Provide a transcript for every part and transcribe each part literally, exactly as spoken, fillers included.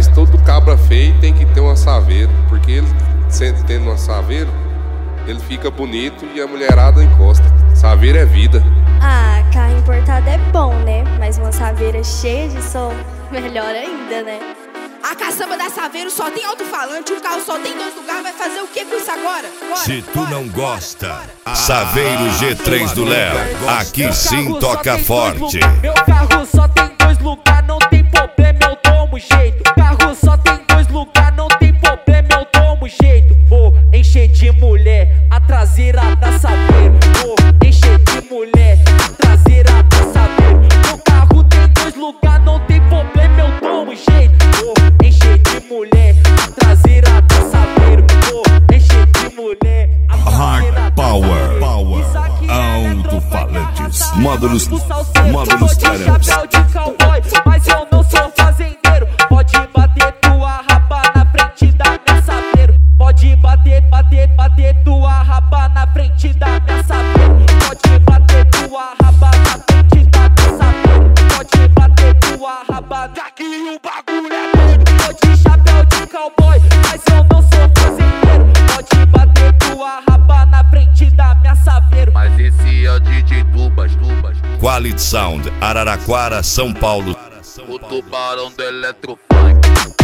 Aliás, todo cabra feio tem que ter uma saveiro, porque ele, sempre tendo uma saveiro, ele fica bonito e a mulherada encosta. Saveiro é vida. Ah, carro importado é bom, né? Mas uma saveira cheia de som, melhor ainda, né? A caçamba da Saveiro só tem alto-falante, o carro só tem dois lugares, vai fazer o que com isso agora? Bora, Se tu bora, não gosta, bora, bora. Saveiro G três do Léo, aqui sim toca forte. Meu carro só tem dois lugares, não tem problema, eu tomo jeito. Carro só tem dois lugares, não tem problema, eu tomo jeito. Vou encher de mulher a traseira da Saveiro. Vou encher de mulher a traseira da Saveiro. Meu carro tem dois lugares, não tem problema, eu tomo jeito. Vou encher de mulher a traseira da Saveiro. Vou encher de mulher a traseira da Power, power, alto-falantes, módulos, módulos caras. Chapéu de cowboy, mas eu não sou fazendeiro. Pode bater tua raba na frente da minha Saveiro. Pode bater, bater, bater tua raba na frente da minha Saveiro. Pode bater tua raba na frente da minha Saveiro. Pode bater tua raba, daqui o bagulho é doido. Tô de chapéu de cowboy, mas eu não sou fazendeiro. Pode bater tua raba na frente da minha Saveiro. Mas esse é o D J Tubas, Tubas, Tubas. Quality Sound, Araraquara, São Paulo. O tubarão do Eletrofunk.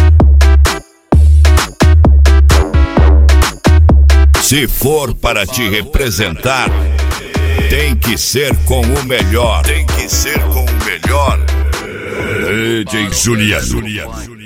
Se for para te representar, tem que ser com o melhor. Tem que ser com o melhor. D J Juliano.